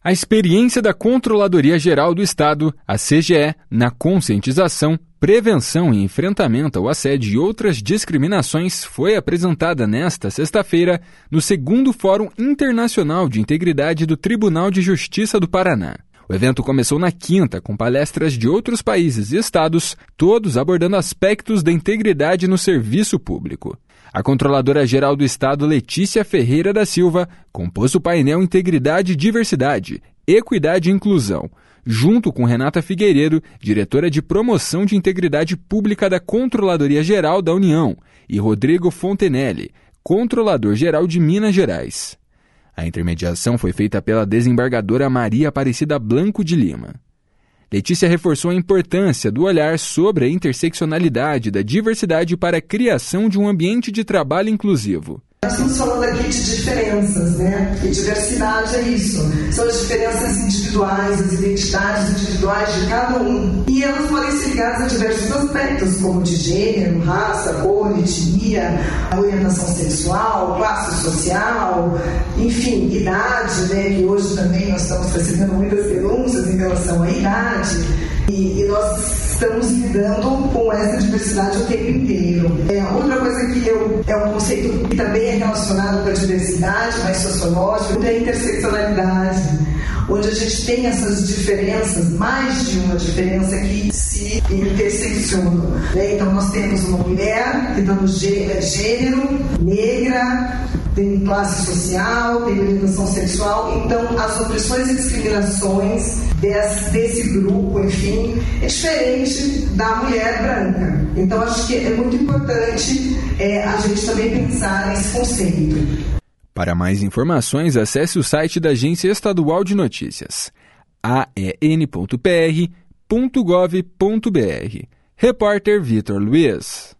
A experiência da Controladoria Geral do Estado, a CGE, na conscientização, prevenção e enfrentamento ao assédio e outras discriminações foi apresentada nesta sexta-feira no 2º Fórum Internacional de Integridade do Tribunal de Justiça do Paraná. O evento começou na quinta, com palestras de outros países e estados, todos abordando aspectos da integridade no serviço público. A Controladora-Geral do Estado, Letícia Ferreira da Silva, compôs o painel Integridade e Diversidade, Equidade e Inclusão, junto com Renata Figueiredo, diretora de Promoção de Integridade Pública da Controladoria-Geral da União, e Rodrigo Fontenelle, Controlador-Geral de Minas Gerais. A intermediação foi feita pela desembargadora Maria Aparecida Blanco de Lima. Letícia reforçou a importância do olhar sobre a interseccionalidade da diversidade para a criação de um ambiente de trabalho inclusivo. Nós estamos falando aqui de diferenças, né? E diversidade é isso. São as diferenças individuais, as identidades individuais de cada um. E elas podem ser ligadas a diversos aspectos, como de gênero, raça, cor, etnia, orientação sexual, classe social, enfim, idade, né? Que hoje também nós estamos recebendo muitas denúncias em relação à idade. E nós estamos lidando com essa diversidade o tempo inteiro. Outra coisa que é um conceito que também é relacionado com a diversidade, mais sociológica, é a interseccionalidade, onde a gente tem essas diferenças, mais de uma diferença que se interseccionam. Né? Então nós temos uma mulher que está no gênero, negra, tem classe social, tem orientação sexual, então as opressões e discriminações desse grupo, enfim, é diferente da mulher branca. Então acho que é muito importante a gente também pensar nesse conceito. Para mais informações, acesse o site da Agência Estadual de Notícias, aen.pr.gov.br. Repórter Vitor Luiz.